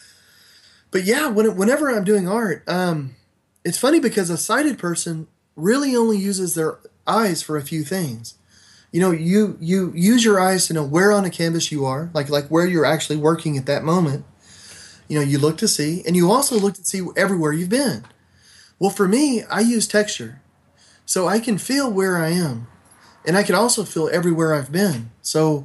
[SPEAKER 3] But yeah, when, whenever I'm doing art, um, it's funny because a sighted person really only uses their eyes for a few things. You know, you you use your eyes to know where on a canvas you are, like like where you're actually working at that moment. You know, you look to see, and you also look to see everywhere you've been. Well, for me, I use texture. So I can feel where I am. And I can also feel everywhere I've been. So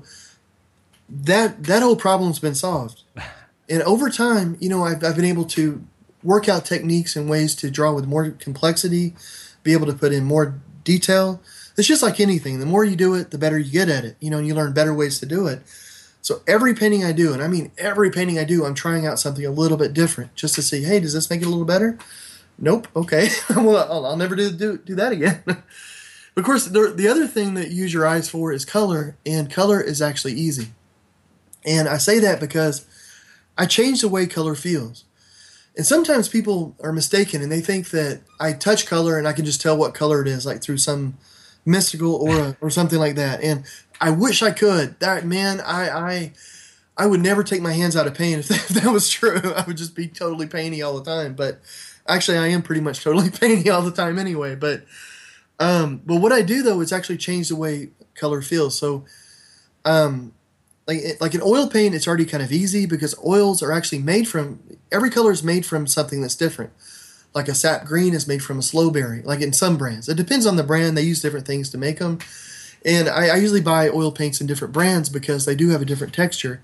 [SPEAKER 3] that that whole problem's been solved. And over time, you know, I've, I've been able to work out techniques and ways to draw with more complexity, be able to put in more detail. It's just like anything. The more you do it, the better you get at it, you know, and you learn better ways to do it. So every painting I do, and I mean every painting I do, I'm trying out something a little bit different just to see, hey, does this make it a little better? Nope. Okay. Well, I'll, I'll never do, do, do that again. Of course, the, the other thing that you use your eyes for is color, and color is actually easy. And I say that because I change the way color feels. And sometimes people are mistaken, and they think that I touch color and I can just tell what color it is, like through some mystical aura or something like that. And I wish I could. That man, I I, I would never take my hands out of paint if that, if that was true. I would just be totally painty all the time. But actually, I am pretty much totally painty all the time anyway. But Um, but what I do though is actually change the way color feels. So, um, like like an oil paint, it's already kind of easy because oils are actually made from every color is made from something that's different. Like a sap green is made from a sloe berry. Like in some brands, it depends on the brand. They use different things to make them. And I, I usually buy oil paints in different brands because they do have a different texture.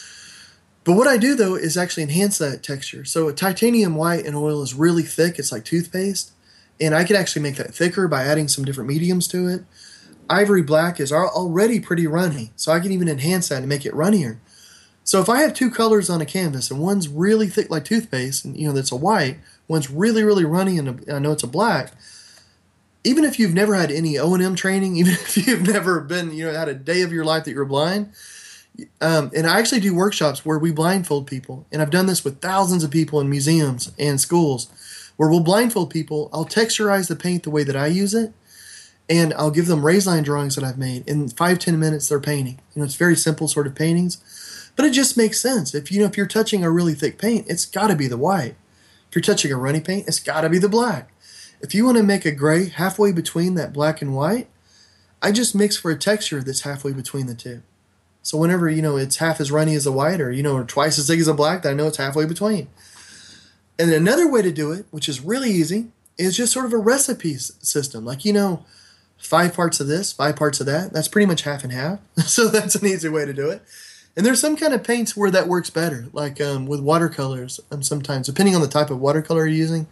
[SPEAKER 3] But what I do though is actually enhance that texture. So a titanium white in oil is really thick. It's like toothpaste. And I can actually make that thicker by adding some different mediums to it. Ivory black is already pretty runny, so I can even enhance that and make it runnier. So if I have two colors on a canvas and one's really thick like toothpaste, and you know that's a white, one's really, really runny and a, I know it's a black, even if you've never had any O and M training, even if you've never been, you know, had a day of your life that you were blind, um, and I actually do workshops where we blindfold people, and I've done this with thousands of people in museums and schools, where we'll blindfold people. I'll texturize the paint the way that I use it, and I'll give them raised line drawings that I've made. In five, ten minutes, they're painting. You know, it's very simple sort of paintings, but it just makes sense. If you know, if you're touching a really thick paint, it's got to be the white. If you're touching a runny paint, it's got to be the black. If you want to make a gray halfway between that black and white, I just mix for a texture that's halfway between the two. So whenever, you know, it's half as runny as the white, or, you know, or twice as thick as the black, then I know it's halfway between. And another way to do it, which is really easy, is just sort of a recipe system. Like, you know, five parts of this, five parts of that. That's pretty much half and half. So that's an easy way to do it. And there's some kind of paints where that works better, like um, with watercolors. Um, sometimes, depending on the type of watercolor you're using,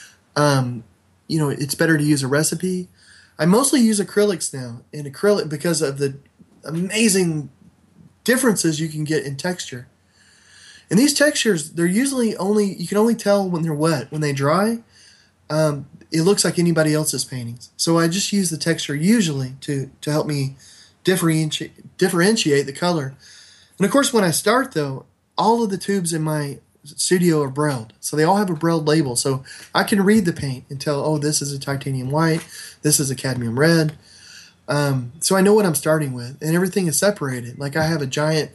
[SPEAKER 3] um, you know, it's better to use a recipe. I mostly use acrylics now, and acrylic because of the amazing differences you can get in texture. And these textures, they're usually only, you can only tell when they're wet. When they dry, um, it looks like anybody else's paintings. So I just use the texture usually to, to help me differentiate, differentiate the color. And of course, when I start though, all of the tubes in my studio are brailled. So they all have a brailled label. So I can read the paint and tell, oh, this is a titanium white, this is a cadmium red. Um, so I know what I'm starting with, and everything is separated. Like I have a giant,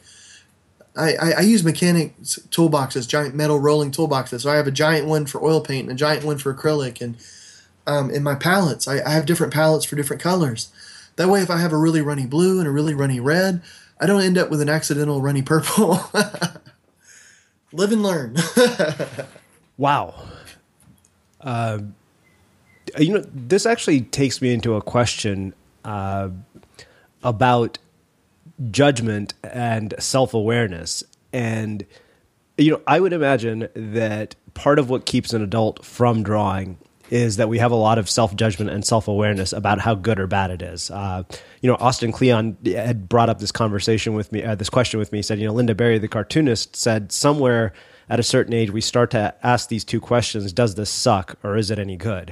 [SPEAKER 3] I, I, I use mechanic toolboxes, giant metal rolling toolboxes. So I have a giant one for oil paint and a giant one for acrylic. And um, in my palettes, I, I have different palettes for different colors. That way, if I have a really runny blue and a really runny red, I don't end up with an accidental runny purple. Live and learn.
[SPEAKER 4] Wow. Uh, you know, this actually takes me into a question uh, about judgment and self-awareness. And, you know, I would imagine that part of what keeps an adult from drawing is that we have a lot of self-judgment and self-awareness about how good or bad it is. Uh, you know, Austin Kleon had brought up this conversation with me, uh, this question with me. He said, you know, Linda Berry, the cartoonist, said somewhere at a certain age, we start to ask these two questions: does this suck or is it any good?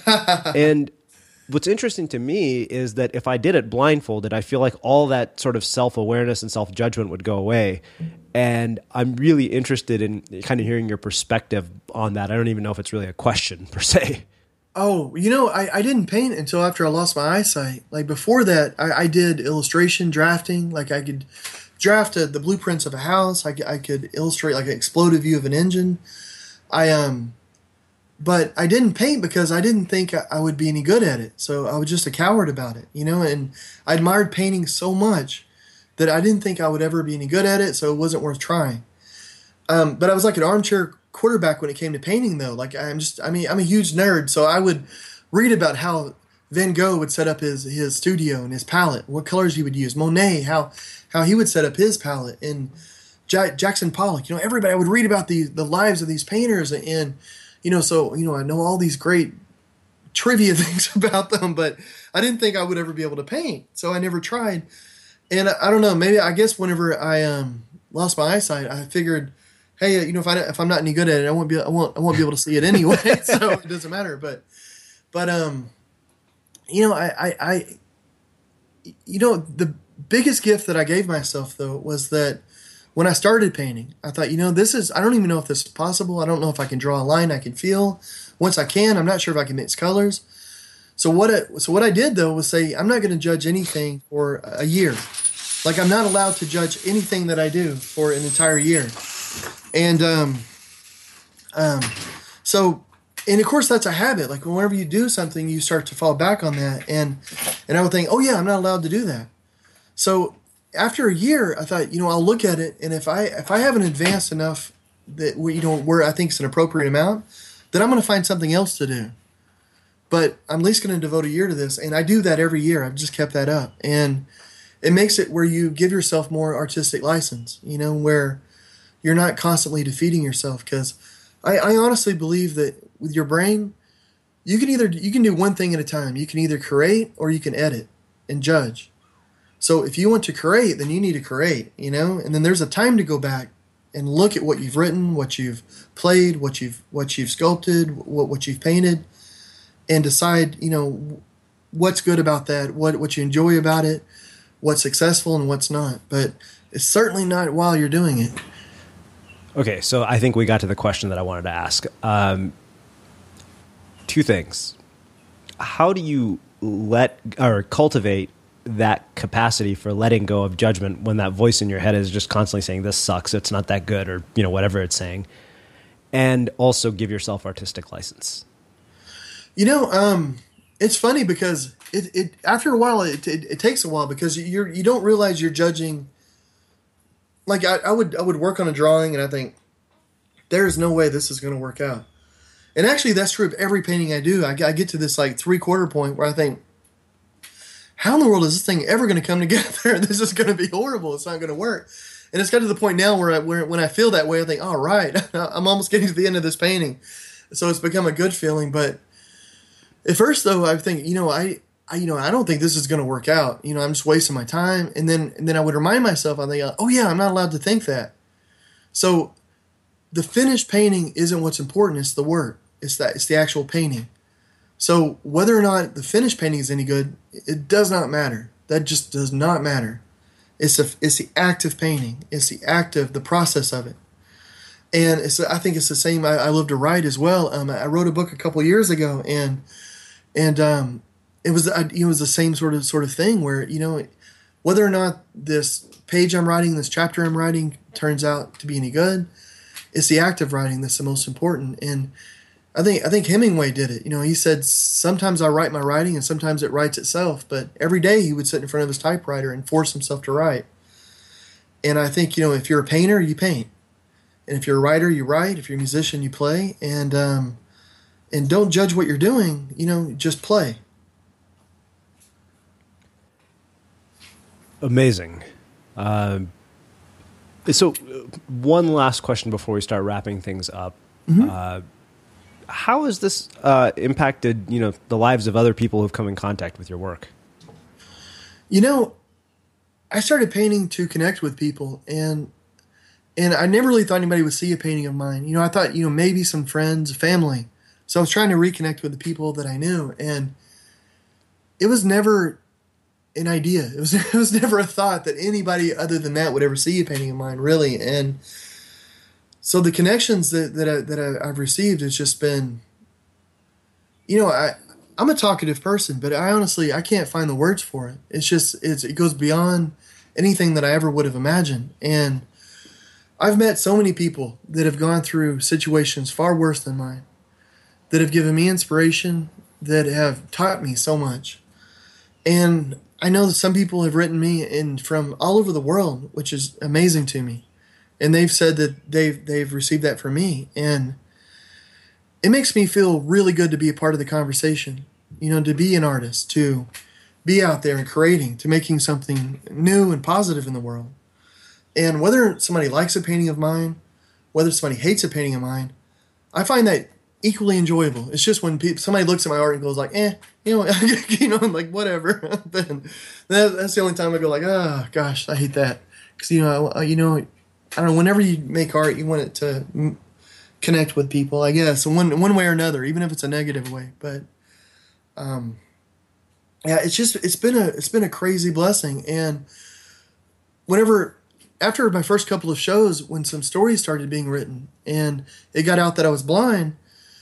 [SPEAKER 4] And what's interesting to me is that if I did it blindfolded, I feel like all that sort of self-awareness and self-judgment would go away. And I'm really interested in kind of hearing your perspective on that. I don't even know if it's really a question per se.
[SPEAKER 3] Oh, you know, I, I didn't paint until after I lost my eyesight. Like before that, I, I did illustration, drafting. Like I could draft a, the blueprints of a house. I, I could illustrate like an exploded view of an engine. I um, but I didn't paint because I didn't think I, I would be any good at it. So I was just a coward about it, you know. And I admired painting so much that I didn't think I would ever be any good at it, so it wasn't worth trying. Um, but I was like an armchair quarterback when it came to painting, though. Like I'm just, I mean, I'm a huge nerd, so I would read about how Van Gogh would set up his his studio and his palette, what colors he would use. Monet, how how he would set up his palette, and Ja- Jackson Pollock. You know, everybody. I would read about the the lives of these painters, and, and you know, so you know, I know all these great trivia things about them, but I didn't think I would ever be able to paint, so I never tried. And I, I don't know, maybe I guess whenever I um, lost my eyesight, I figured, hey, you know, if I if I'm not any good at it, I won't be I won't I won't be able to see it anyway, so it doesn't matter. But but um, you know, I, I I you know the biggest gift that I gave myself though was that when I started painting, I thought, you know, this is I don't even know if this is possible. I don't know if I can draw a line I can feel. Once I can, I'm not sure if I can mix colors. So what I, so what I did though was say I'm not going to judge anything for a year. Like I'm not allowed to judge anything that I do for an entire year. And um, um, so, and of course that's a habit. Like whenever you do something, you start to fall back on that. And and I would think, oh yeah, I'm not allowed to do that. So after a year, I thought, you know, I'll look at it, and if I if I haven't advanced enough that you know where I think it's an appropriate amount, then I'm going to find something else to do. But I'm at least going to devote a year to this, and I do that every year. I've just kept that up, and it makes it where you give yourself more artistic license, you know, where you're not constantly defeating yourself. Because I, I honestly believe that with your brain, you can either you can do one thing at a time. You can either create or you can edit and judge. So if you want to create, then you need to create, you know, and then there's a time to go back and look at what you've written, what you've played, what you've what you've sculpted, what what you've painted, and decide, you know, what's good about that, what what you enjoy about it, what's successful and what's not. But it's certainly not while you're doing it.
[SPEAKER 4] Okay, so I think we got to the question that I wanted to ask. Um, two things. How do you let or cultivate that capacity for letting go of judgment when that voice in your head is just constantly saying, this sucks, it's not that good, or, you know, whatever it's saying, and also give yourself artistic license?
[SPEAKER 3] You know, um, it's funny because it, it after a while, it, it, it takes a while because you're, you don't realize you're judging. Like I, I would, I would work on a drawing and I think there's no way this is going to work out. And actually that's true of every painting I do. I, I get to this like three quarter point where I think, how in the world is this thing ever going to come together? This is going to be horrible. It's not going to work. And it's got to the point now where, I, where when I feel that way, I think, all right, I'm almost getting to the end of this painting. So it's become a good feeling. But at first, though, I think, you know, I, I you know, I don't think this is going to work out. You know, I'm just wasting my time. And then, and then I would remind myself, I think, oh yeah, I'm not allowed to think that. So the finished painting isn't what's important. It's the work. It's that. It's the actual painting. So whether or not the finished painting is any good, it does not matter. That just does not matter. It's a, it's the act of painting. It's the act of the process of it. And it's, I think it's the same. I, I love to write as well. Um, I wrote a book a couple of years ago, and and um, it was it was the same sort of sort of thing where, you know, whether or not this page I'm writing, this chapter I'm writing, turns out to be any good, it's the act of writing that's the most important. And I think I think Hemingway did it. You know, he said, sometimes I write my writing and sometimes it writes itself. But every day he would sit in front of his typewriter and force himself to write. And I think, you know, if you're a painter, you paint. And if you're a writer, you write. If you're a musician, you play. And um, and don't judge what you're doing. You know, just play.
[SPEAKER 4] Amazing. Uh, so, uh, one last question before we start wrapping things up. Mm-hmm. Uh, how has this uh, impacted, you know, the lives of other people who've come in contact with your work?
[SPEAKER 3] You know, I started painting to connect with people, and and I never really thought anybody would see a painting of mine. You know, I thought, you know, maybe some friends, family. So I was trying to reconnect with the people that I knew, and it was never an idea. It was it was never a thought that anybody other than that would ever see a painting of mine, really. And so the connections that that, I, that I, I've received has just been, you know, I I'm a talkative person, but I honestly I can't find the words for it. It's just it's it goes beyond anything that I ever would have imagined. And I've met so many people that have gone through situations far worse than mine, that have given me inspiration, that have taught me so much. And I know that some people have written me in from all over the world, which is amazing to me. And they've said that they've they've received that from me. And it makes me feel really good to be a part of the conversation, you know, to be an artist, to be out there and creating, to making something new and positive in the world. And whether somebody likes a painting of mine, whether somebody hates a painting of mine, I find that equally enjoyable. It's just when people, somebody looks at my art and goes like, eh, you know, you know, like whatever. Then that, that's the only time I go like, oh gosh, I hate that. Because you know, I, you know, I don't know. Whenever you make art, you want it to m- connect with people, I guess, in one one way or another, even if it's a negative way. But um, yeah, it's just it's been a it's been a crazy blessing. And whenever. After my first couple of shows, when some stories started being written and it got out that I was blind,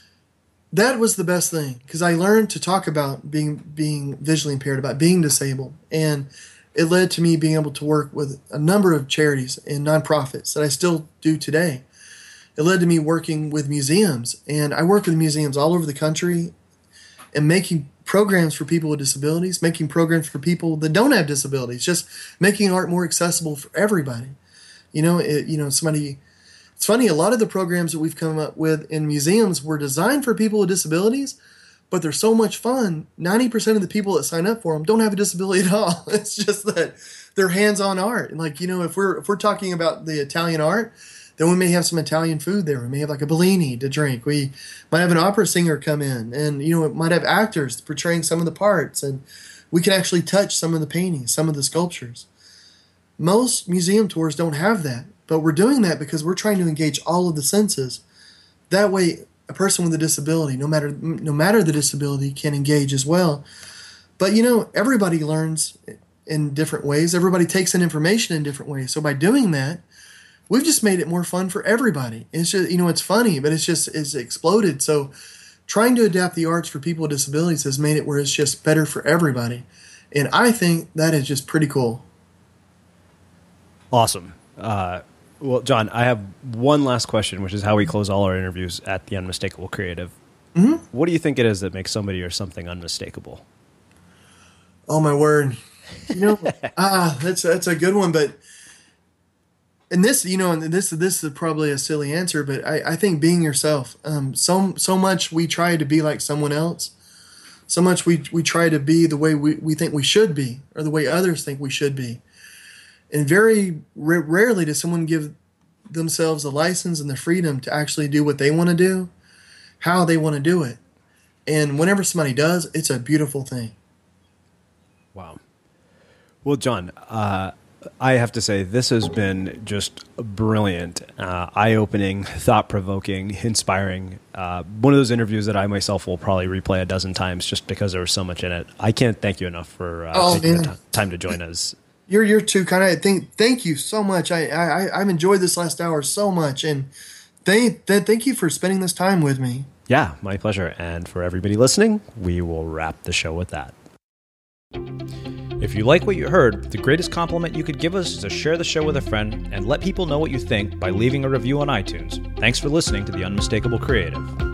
[SPEAKER 3] that was the best thing, because I learned to talk about being being visually impaired, about being disabled, and it led to me being able to work with a number of charities and nonprofits that I still do today. It led to me working with museums, and I work with museums all over the country and making programs for people with disabilities, making programs for people that don't have disabilities, just making art more accessible for everybody. You know, it, you know, somebody, it's funny, a lot of the programs that we've come up with in museums were designed for people with disabilities, but they're so much fun. ninety percent of the people that sign up for them don't have a disability at all. It's just that they're hands-on art. And like, you know, if we're, if we're talking about the Italian art, then we may have some Italian food there. We may have like a Bellini to drink. We might have an opera singer come in, and, you know, it might have actors portraying some of the parts, and we can actually touch some of the paintings, some of the sculptures. Most museum tours don't have that, but we're doing that because we're trying to engage all of the senses. That way, a person with a disability, no matter no matter the disability, can engage as well. But, you know, everybody learns in different ways. Everybody takes in information in different ways. So by doing that, we've just made it more fun for everybody. It's just, you know, it's funny, but it's just, it's exploded. So trying to adapt the arts for people with disabilities has made it where it's just better for everybody. And I think that is just pretty cool.
[SPEAKER 4] Awesome. Uh, well, John, I have one last question, which is how we close all our interviews at The Unmistakable Creative. Mm-hmm. What do you think it is that makes somebody or something unmistakable?
[SPEAKER 3] Oh, my word. You know, ah, that's, that's a good one, but And this, you know, and this this is probably a silly answer, but I, I think being yourself. Um, so so much we try to be like someone else. So much we we try to be the way we, we think we should be, or the way others think we should be. And very r- rarely does someone give themselves the license and the freedom to actually do what they want to do, how they want to do it. And whenever somebody does, it's a beautiful thing.
[SPEAKER 4] Wow. Well, John, uh, I have to say, this has been just brilliant, uh, eye-opening, thought-provoking, inspiring. Uh, one of those interviews that I myself will probably replay a dozen times just because there was so much in it. I can't thank you enough for uh, oh, taking man. the t- time to join us.
[SPEAKER 3] You're you're too kind. I think thank you so much. I I I've enjoyed this last hour so much, and thank th- thank you for spending this time with me.
[SPEAKER 4] Yeah, my pleasure. And for everybody listening, we will wrap the show with that.
[SPEAKER 1] If you like what you heard, the greatest compliment you could give us is to share the show with a friend and let people know what you think by leaving a review on iTunes. Thanks for listening to The Unmistakable Creative.